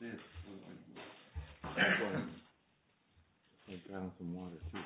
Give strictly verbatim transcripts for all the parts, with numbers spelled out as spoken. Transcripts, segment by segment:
it. Take down some water too.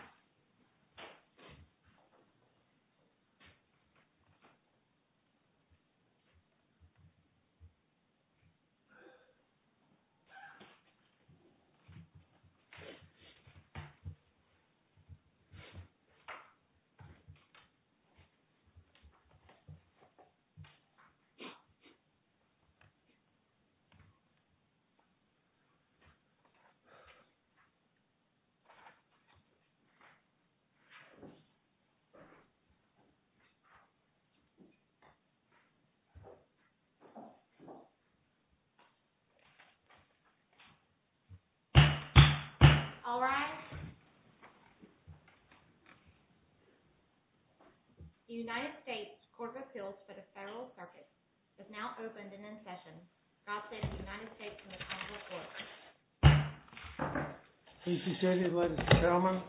All right. The United States Court of Appeals for the Federal Circuit is now opened and in session. God save the United States and the Honorable Court. Please be seated, ladies and gentlemen.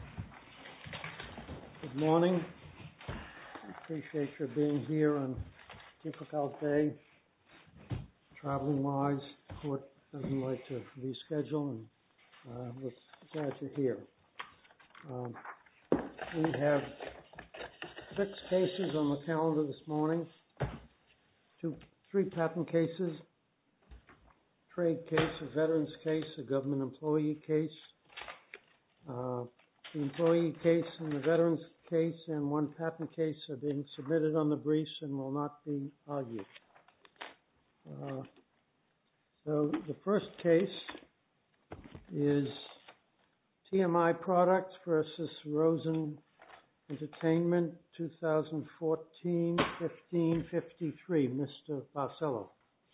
Good morning. I appreciate your being here on a difficult day. Traveling wise, the court doesn't like to reschedule, and uh, we're glad you're here. Um, we have six cases on the calendar this morning. Two, three patent cases, trade case, a veterans case, a government employee case. Uh, the employee case and the veterans case and one patent case are being submitted on the briefs and will not be argued. Uh, so the first case is T M I Products versus Rosen Entertainment, two thousand fourteen fifteen fifty-three. Mister Barcelo.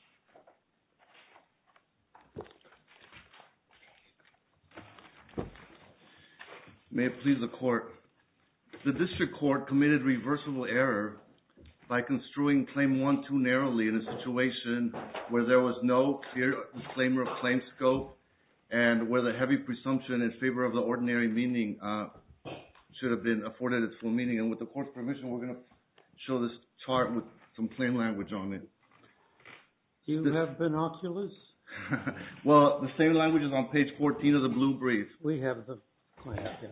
May it please the court. The district court committed reversible error by construing claim one too narrowly in a situation where there was no clear disclaimer of claim scope and where the heavy presumption in favor of the ordinary meaning uh, should have been afforded its full meaning. And with the court's permission, we're going to show this chart with some plain language on it. Do you this, have binoculars? Well, the same language is on page fourteen of the blue brief. We have the claim, yes.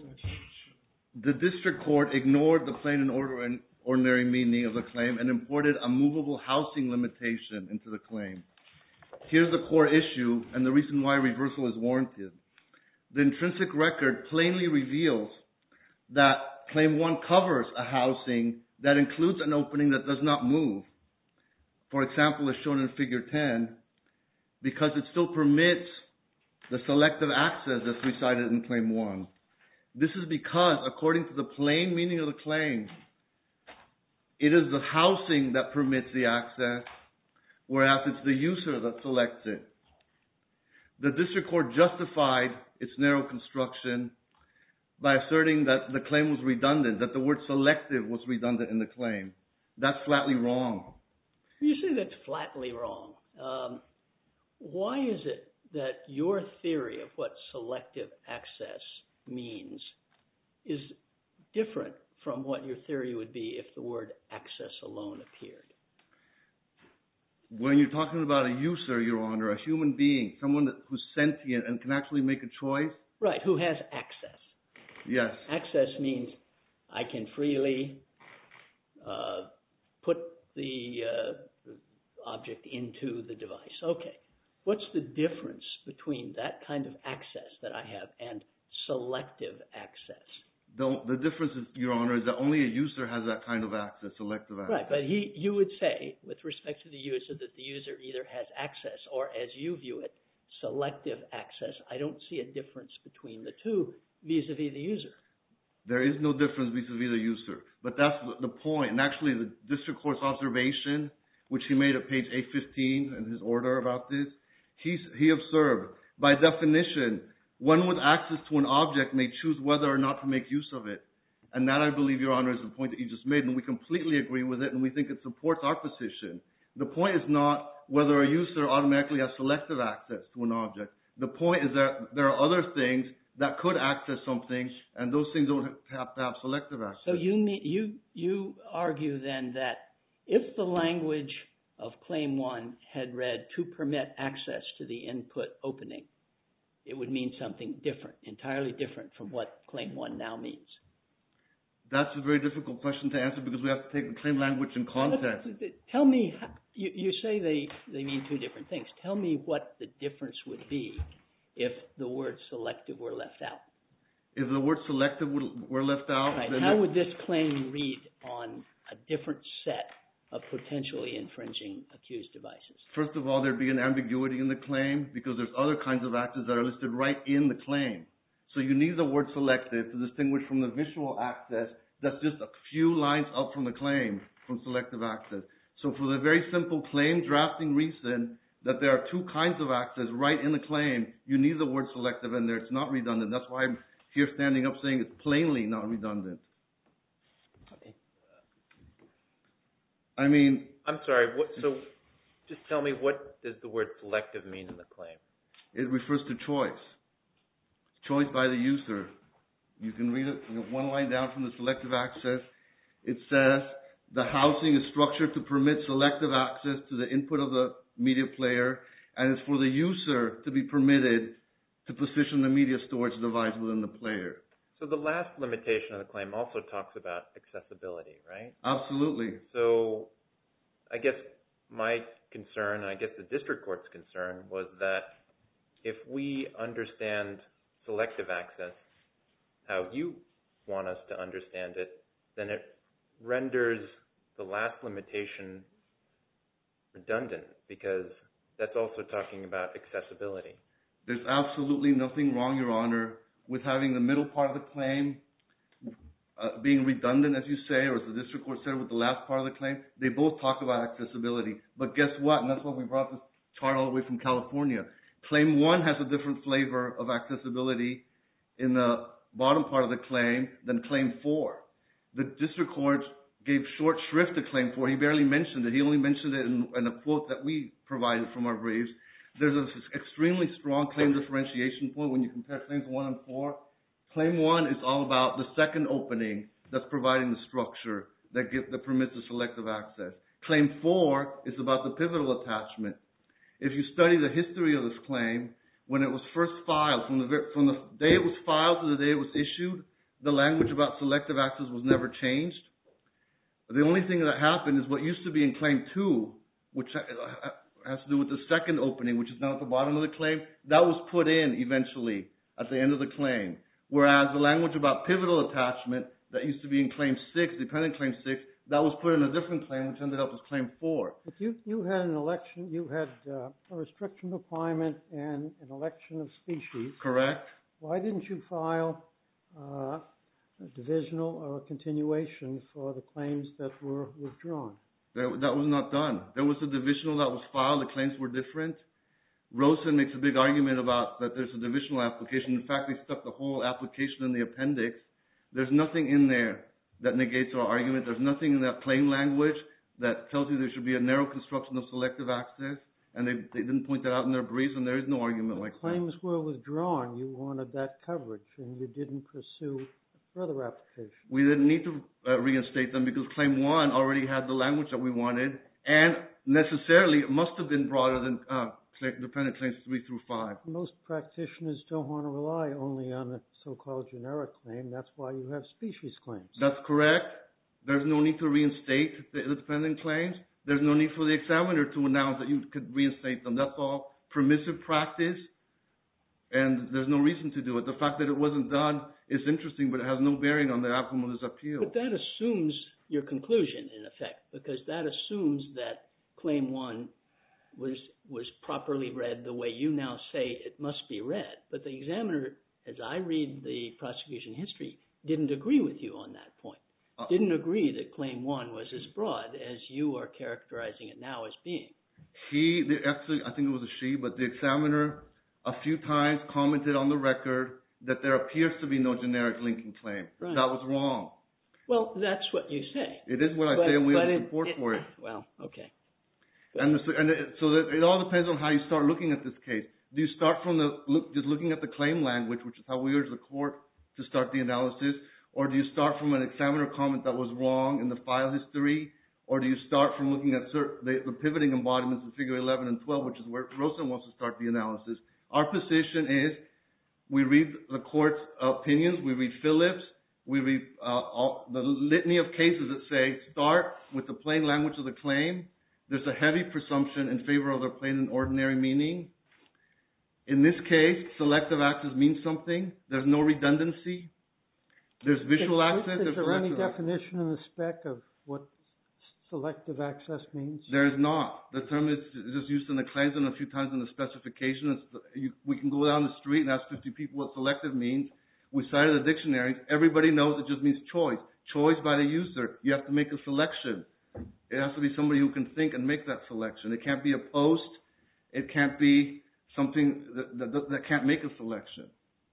The district court ignored the plain and order and ordinary meaning of the claim and imported a movable housing limitation into the claim. Here's the core issue and the reason why reversal is warranted. The intrinsic record plainly reveals that claim one covers a housing that includes an opening that does not move. For example, as shown in figure ten, because it still permits the selective access that's recited in claim one. This is because, according to the plain meaning of the claim, it is the housing that permits the access, whereas it's the user that selects it. The district court justified its narrow construction by asserting that the claim was redundant, that the word selective was redundant in the claim. That's flatly wrong. You say that's flatly wrong. Um, why is it that your theory of what selective access means is different from what your theory would be if the word access alone appeared? When you're talking about a user, Your Honor, a human being, someone that, who's sentient and can actually make a choice. Right, who has access. Yes. Access means I can freely uh, put the uh, object into the device. Okay. What's the difference between that kind of access that I have and selective access? The, the difference, is, Your Honor, is that only a user has that kind of access, selective access. Right, but he, you would say, with respect to the user, that the user either has access or, as you view it, selective access. I don't see a difference between the two vis-a-vis the user. There is no difference vis-a-vis the user. But that's the point. And actually, the district court's observation, which he made at page eight fifteen in his order about this, he's, he observed, by definition, one with access to an object may choose whether or not to make use of it. And that, I believe, Your Honor, is the point that you just made, and we completely agree with it, and we think it supports our position. The point is not whether a user automatically has selective access to an object. The point is that there are other things that could access something, and those things don't have to have selective access. So you mean, you you argue then that if the language of Claim one had read to permit access to the input opening, it would mean something different, entirely different from what Claim one now means? That's a very difficult question to answer because we have to take the claim language in context. Tell me, you, you say they, they mean two different things. Tell me what the difference would be if the word selective were left out. If the word selective were left out... Right. Then How would this claim read on a different set of potentially infringing accused devices? First of all, there'd be an ambiguity in the claim because there's other kinds of access that are listed right in the claim. So you need the word selective to distinguish from the visual access that's just a few lines up from the claim from selective access. So for the very simple claim drafting reason that there are two kinds of access right in the claim, you need the word selective in there. It's not redundant. That's why I'm here standing up saying it's plainly not redundant. Okay. I mean... I'm sorry, what, so just tell me, what does the word selective mean in the claim? It refers to choice. Choice by the user. You can read it, you know, one line down from the selective access. It says, the housing is structured to permit selective access to the input of the media player, and it's for the user to be permitted to position the media storage device within the player. So the last limitation of the claim also talks about accessibility, right? Absolutely. So I guess my concern, I guess the district court's concern, was that if we understand selective access how you want us to understand it, then it renders the last limitation redundant because that's also talking about accessibility. There's absolutely nothing wrong, Your Honor, with having the middle part of the claim uh, being redundant, as you say, or as the district court said with the last part of the claim. They both talk about accessibility. But guess what? And that's why we brought this chart all the way from California. Claim one has a different flavor of accessibility in the bottom part of the claim than claim four. The district court gave short shrift to claim four. He barely mentioned it. He only mentioned it in, in a quote that we provided from our briefs. There's an extremely strong claim differentiation point when you compare claims one and four. Claim one is all about the second opening that's providing the structure that, give, that permits the selective access. Claim four is about the pivotal attachment. If you study the history of this claim, when it was first filed, from the, from the day it was filed to the day it was issued, the language about selective access was never changed. The only thing that happened is what used to be in Claim two, which has to do with the second opening, which is now at the bottom of the claim, that was put in eventually at the end of the claim. Whereas the language about pivotal attachment that used to be in Claim six, dependent Claim six, that was put in a different claim, which ended up as Claim four. But you, you had an election, you had uh, a restriction requirement and an election of species. Correct. Why didn't you file uh, a divisional or a continuation for the claims that were withdrawn? That, that was not done. There was a divisional that was filed. The claims were different. Rosen makes a big argument about that there's a divisional application. In fact, they stuck the whole application in the appendix. There's nothing in there that negates our argument. There's nothing in that claim language that tells you there should be a narrow construction of selective access, and they, they didn't point that out in their briefs, and there is no argument like that. Claims were withdrawn. You wanted that coverage, and you didn't pursue further application. We didn't need to uh, reinstate them because Claim one already had the language that we wanted, and necessarily it must have been broader than uh, dependent claims three through five. Most practitioners don't want to rely only on the so-called generic claim. That's why you have species claims. That's correct. There's no need to reinstate the, the dependent claims. There's no need for the examiner to announce that you could reinstate them. That's all permissive practice, and there's no reason to do it. The fact that it wasn't done is interesting, but it has no bearing on the outcome of this appeal. But that assumes your conclusion, in effect, because that assumes that Claim one was was properly read the way you now say it must be read. But the examiner, as I read the prosecution history, didn't agree with you on that point. Uh, didn't agree that Claim one was as broad as you are characterizing it now as being. He, the, actually, I think it was a she, but the examiner a few times commented on the record that there appears to be no generic linking claim. Right. That was wrong. Well, that's what you say. It is what I but, say, and we have it, support it, for it. Well, okay. And, the, and it, so that it all depends on how you start looking at this case. Do you start from the look, just looking at the claim language, which is how we urge the court to start the analysis, or do you start from an examiner comment that was wrong in the file history, or do you start from looking at cert- the, the pivoting embodiments in figure eleven and twelve, which is where Rosen wants to start the analysis? Our position is we read the court's opinions, we read Phillips, we read uh, all, the litany of cases that say start with the plain language of the claim. There's a heavy presumption in favor of the plain and ordinary meaning. In this case, selective access means something. There's no redundancy. There's visual is, access. Is there's there any access. definition in the spec of what selective access means? There is not. The term is just used in the claims and a few times in the specification. It's the, you, we can go down the street and ask fifty people what selective means. We cited the dictionaries. Everybody knows it just means choice. Choice by the user. You have to make a selection. It has to be somebody who can think and make that selection. It can't be a post. It can't be something that, that, that can't make a selection.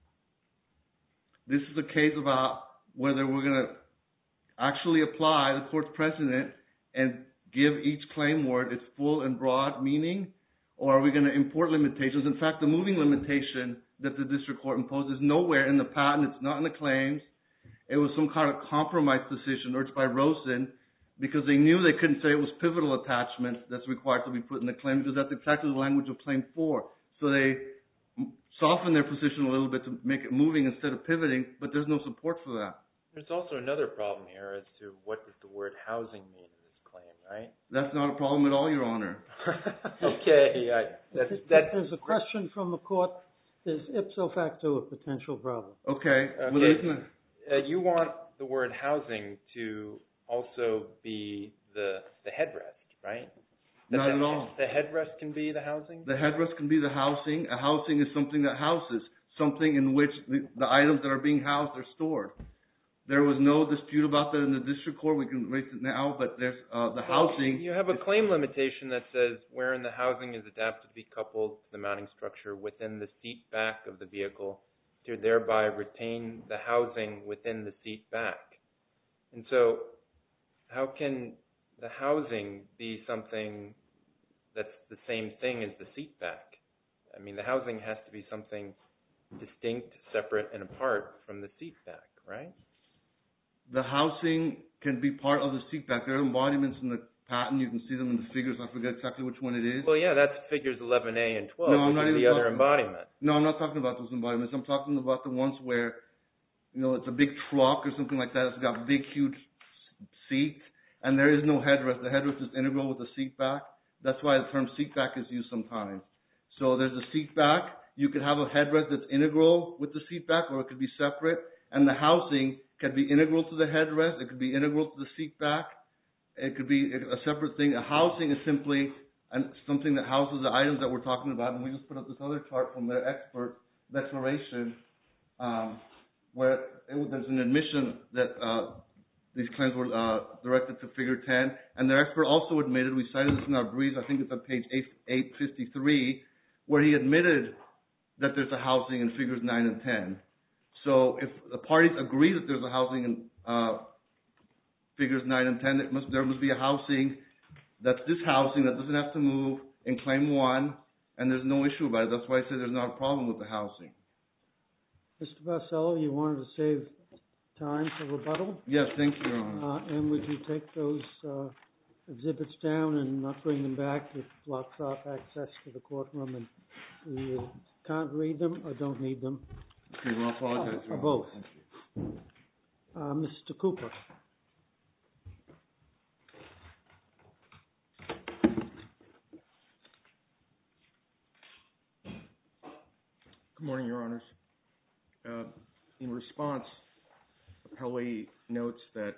This is a case about whether we're going to actually apply the court's precedent and give each claim word its full and broad meaning, or are we going to import limitations? In fact, the moving limitation that the district court imposed is nowhere in the patent. It's not in the claims. It was some kind of compromise decision urged by Rosen because they knew they couldn't say it was pivotal attachment that's required to be put in the claim because that's exactly the language of claim four. So they softened their position a little bit to make it moving instead of pivoting, but there's no support for that. There's also another problem here as to what does the word housing mean in this claim, right? That's not a problem at all, Your Honor. Okay, I, that's, that's, There's a question from the court. There's ipso facto a potential problem. Okay. Okay. Well, isn't uh, you want the word housing to also be the the headrest, right? That Not the, at all. The headrest can be the housing? The headrest can be the housing. A housing is something that houses, something in which the, the items that are being housed are stored. There was no dispute about that in the district court. We can raise it now, but there's uh, the well, housing. You have a claim limitation that says wherein the housing is adapted to be coupled to the mounting structure within the seat back of the vehicle to thereby retain the housing within the seat back. And so how can the housing be something that's the same thing as the seat back? I mean, the housing has to be something distinct, separate, and apart from the seat back, right? The housing can be part of the seat back. There are embodiments in the patent. You can see them in the figures. I forget exactly which one it is. Well, yeah, that's figures eleven A and twelve, No, I'm which not is even the other talking- embodiment. No, I'm not talking about those embodiments. I'm talking about the ones where, you know, it's a big truck or something like that. It's got big, huge seats, and there is no headrest. The headrest is integral with the seat back. That's why the term seat back is used sometimes. So there's a seat back. You could have a headrest that's integral with the seat back, or it could be separate. And the housing could be integral to the headrest. It could be integral to the seat back. It could be a separate thing. A housing is simply an, something that houses the items that we're talking about. And we just put up this other chart from their expert declaration um, where it, there's an admission that uh, these claims were uh, directed to figure ten. And their expert also admitted, we cited this in our briefs, I think it's on page eight fifty-three, where he admitted that there's a housing in figures nine and ten. So if the parties agree that there's a housing in uh, figures nine and ten, it must, there must be a housing that's this housing that doesn't have to move in claim one, and there's no issue about it. That's why I say there's not a problem with the housing. Mister Barcelo, you wanted to save time for rebuttal? Yes, thank you, Your Honor. Uh, and would you take those uh, exhibits down and not bring them back? It blocks off access to the courtroom, and we uh, can't read them or don't need them. Okay, well, I apologize, Your Or Honor. both. Uh, Mister Cooper. Good morning, Your Honors. Uh, in response, Appellee notes that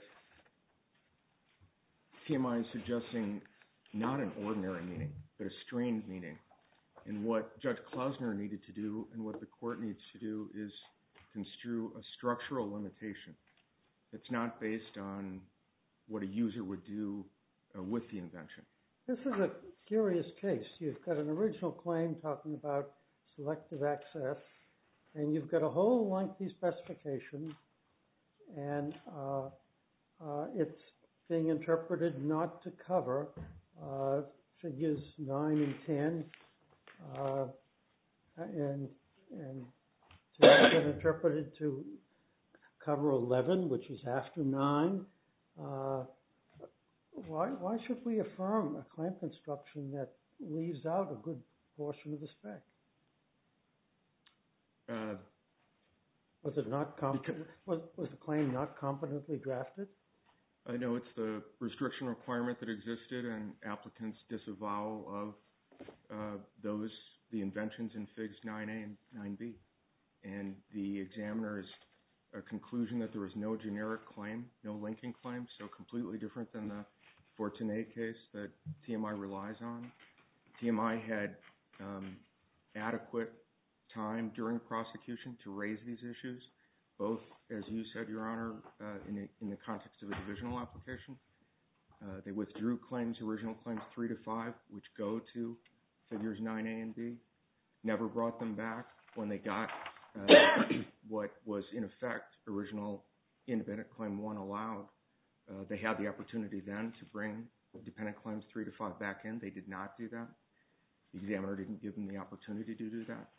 T M I is suggesting not an ordinary meaning, but a strained meaning. And what Judge Klausner needed to do and what the court needs to do is construe a structural limitation that's not based on what a user would do uh, with the invention. This is a curious case. You've got an original claim talking about selective access, and you've got a whole lengthy specification, and uh, uh, it's being interpreted not to cover uh, figures nine and ten, uh, and and to get interpreted to cover eleven, which is after nine. Uh, Why, why should we affirm a claim construction that leaves out a good portion of the spec? Uh, was it not comp- was, was the claim not competently drafted? I know it's the restriction requirement that existed and applicants' disavowal of uh, those, the inventions in Figs nine A and nine B. And the examiner's uh, conclusion that there was no generic claim, no linking claim, so completely different than the Fortuné case that T M I relies on. T M I had um, adequate time during prosecution to raise these issues, both, as you said, Your Honor, uh, in, a, in the context of a divisional application. Uh, they withdrew claims, original claims three to five, which go to Figures nine A and B, never brought them back when they got uh, what was, in effect, original independent claim one allowed. Uh, they had the opportunity then to bring dependent claims three to five back in. They did not do that. The examiner didn't give them the opportunity to do that.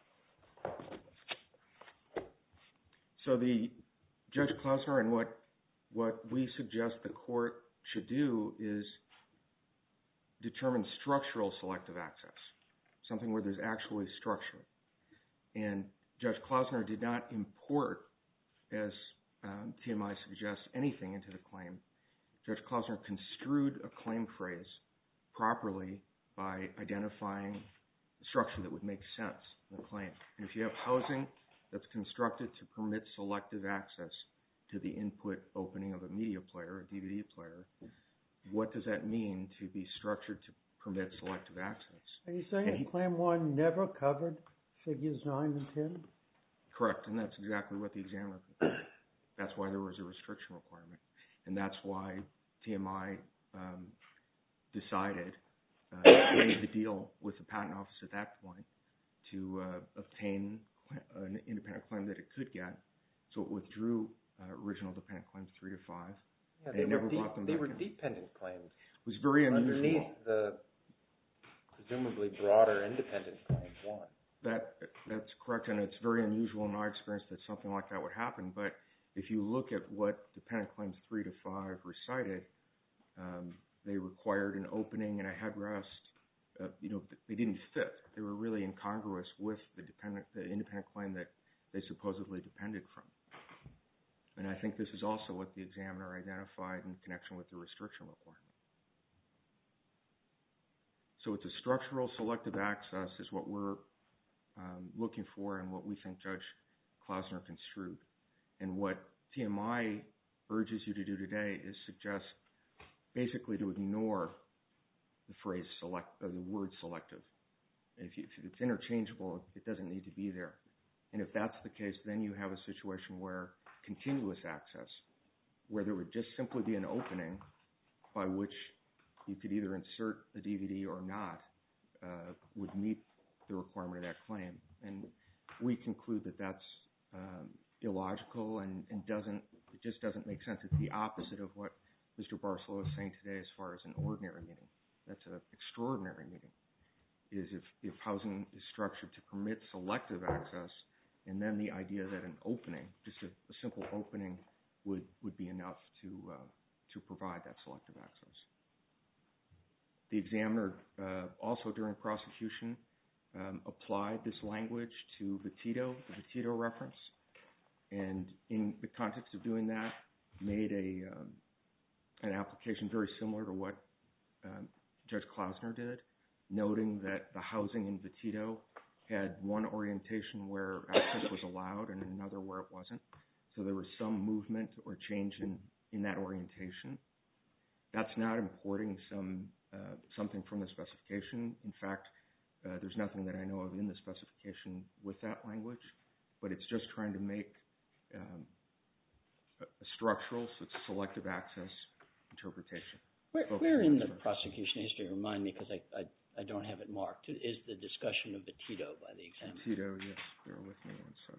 So the Judge Klausner and what what we suggest the court should do is determine structural selective access, something where there's actually structure. And Judge Klausner did not import, as um, T M I suggests, anything into the claim. Judge Klausner construed a claim phrase properly by identifying a structure that would make sense in the claim. And if you have housing that's constructed to permit selective access to the input opening of a media player, a D V D player, what does that mean to be structured to permit selective access? Are you saying he, that Claim one never covered Figures nine and ten? Correct, and that's exactly what the examiner did. That's why there was a restriction requirement. And that's why T M I um, decided, uh, made the deal with the Patent Office at that point to uh, obtain an independent claim that it could get. So it withdrew uh, original dependent claims three to five. Yeah, and they it were, never de- brought them they back were in. dependent claims. It was very unusual. Underneath the presumably broader independent claim one. That that's correct, and it's very unusual in our experience that something like that would happen. But if you look at what dependent claims three to five recited, um, they required an opening and a headrest. Uh, you know, they didn't fit. They were really incongruous with the dependent, the independent claim that they supposedly depended from. And I think this is also what the examiner identified in connection with the restriction requirement. So it's a structural selective access is what we're um, looking for and what we think Judge Klausner construed. And what T M I urges you to do today is suggest basically to ignore the phrase select, or the word selective. If, you, if it's interchangeable, it doesn't need to be there. And if that's the case, then you have a situation where continuous access, where there would just simply be an opening by which you could either insert the D V D or not, uh, would meet the requirement of that claim. And we conclude that that's um, illogical and, and doesn't, it just doesn't make sense. It's the opposite of what Mister Barcelow is saying today as far as an ordinary meaning. That's an extraordinary meaning, is if, if housing is structured to permit selective access, and then the idea that an opening, just a, a simple opening, would, would be enough to, uh, to provide that selective access. The examiner uh, also during prosecution um, applied this language to Vitito, the Vitito reference, and in the context of doing that, made a um, an application very similar to what um, Judge Klausner did, noting that the housing in Vitito had one orientation where access was allowed and another where it wasn't. So there was some movement or change in, in that orientation. That's not importing some uh, something from the specification. In fact, uh, there's nothing that I know of in the specification with that language, but it's just trying to make um, a, a structural, so it's selective access interpretation. Where, where in the prosecution history, remind me, because I, I, I don't have it marked, is the discussion of Vitito by the examiner? Vitito, yes. Bear with me one sec.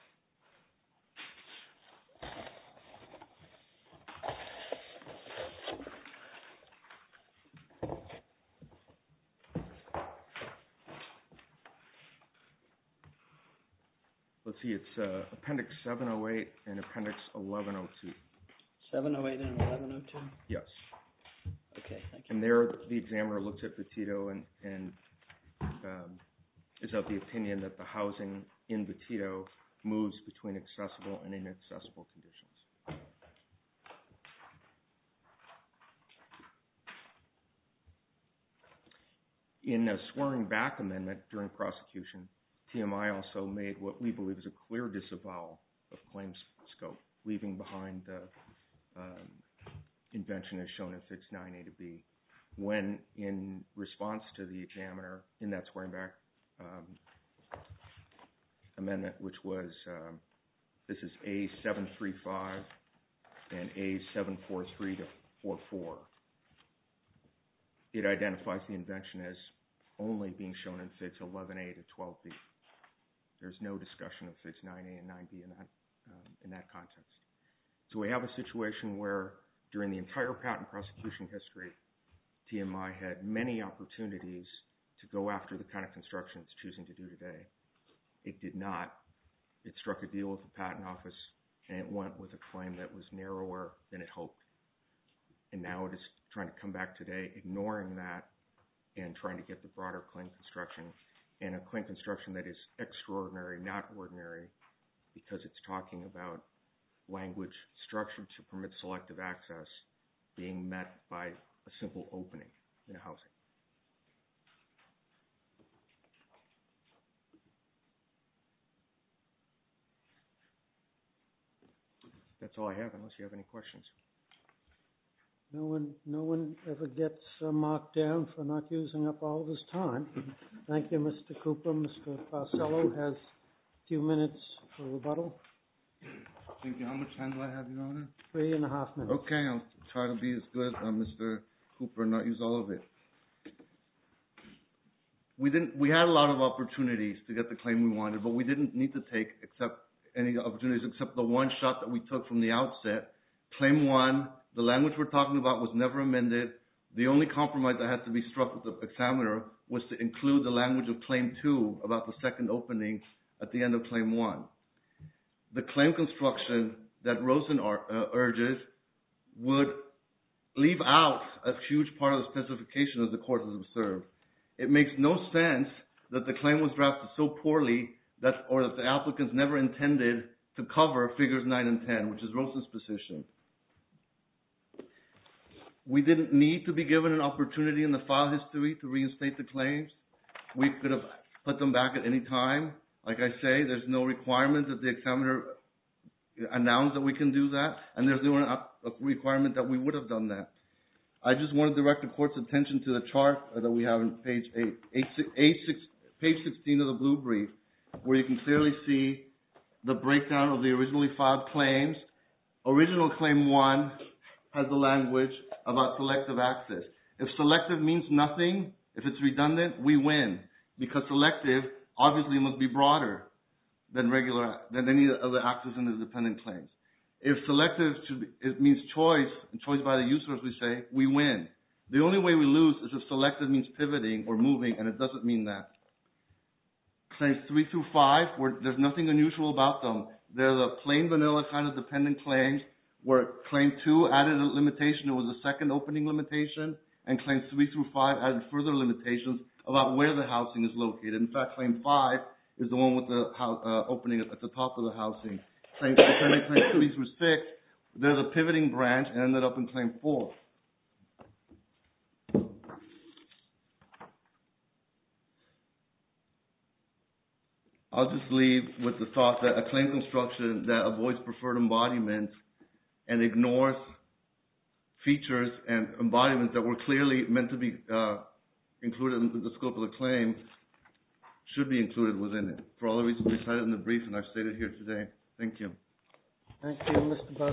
Let's see, it's uh, Appendix seven oh eight and Appendix eleven oh two. seven oh eight and eleven oh two? Yes. Okay. Okay, thank you. And there, the examiner looks at Petito and, and um, is of the opinion that the housing in Petito moves between accessible and inaccessible conditions. In a swearing back amendment during prosecution, T M I also made what we believe is a clear disavowal of claims scope, leaving behind the um, invention as shown in Figs nine A to B, when in response to the examiner in that swearing back um, amendment, which was, um, this is A seven thirty-five and A seven forty-three to forty-four, it identifies the invention as only being shown in Figs eleven A to twelve B. There's no discussion of Figs nine A and nine B in that, um, in that context. So we have a situation where during the entire patent prosecution history, T M I had many opportunities to go after the kind of construction it's choosing to do today. It did not. It struck a deal with the patent office, and it went with a claim that was narrower than it hoped. And now it is trying to come back today, ignoring that and trying to get the broader claim construction, and a claim construction that is extraordinary, not ordinary, because it's talking about language structured to permit selective access being met by a simple opening in a housing. That's all I have, unless you have any questions. No one, no one ever gets uh, marked down for not using up all of his time. Thank you, Mister Cooper. Mister Barcelo has a few minutes for rebuttal. Thank you. How much time do I have, Your Honor? Three and a half minutes. Okay, I'll try to be as good, uh, Mister Cooper, and not use all of it. We didn't. We had a lot of opportunities to get the claim we wanted, but we didn't need to take except any opportunities except the one shot that we took from the outset. Claim one, the language we're talking about was never amended. The only compromise that had to be struck with the examiner was to include the language of claim two about the second opening at the end of claim one. The claim construction that Rosen uh, urges would leave out a huge part of the specification, as the court has observed. It makes no sense that the claim was drafted so poorly that, or that the applicants never intended to cover figures nine and ten, which is Rosen's position. We didn't need to be given an opportunity in the file history to reinstate the claims. We could have put them back at any time. Like I say, there's no requirement that the examiner announce that we can do that, and there's no requirement that we would have done that. I just want to direct the court's attention to the chart that we have on page eight, eight, eight, six, page sixteen of the blue brief, where you can clearly see the breakdown of the originally filed claims. Original claim one has the language about selective access. If selective means nothing, if it's redundant, we win, because selective obviously must be broader than regular, than any other access in the dependent claims. If selective should be, it means choice, and choice by the user, as we say, we win. The only way we lose is if selective means pivoting or moving, and it doesn't mean that. Claims three through five, where there's nothing unusual about them. They're the plain vanilla kind of dependent claims, where claim two added a limitation, it was a second opening limitation, and claims three through five added further limitations about where the housing is located. In fact, claim five is the one with the uh, opening at the top of the housing. Claim, claim three through six, there's a pivoting branch and ended up in claim four. I'll just leave with the thought that a claim construction that avoids preferred embodiments and ignores features and embodiments that were clearly meant to be uh, included in the scope of the claim should be included within it. For all the reasons we cited in the brief and I've stated here today. Thank you. Thank you, Mister Bus.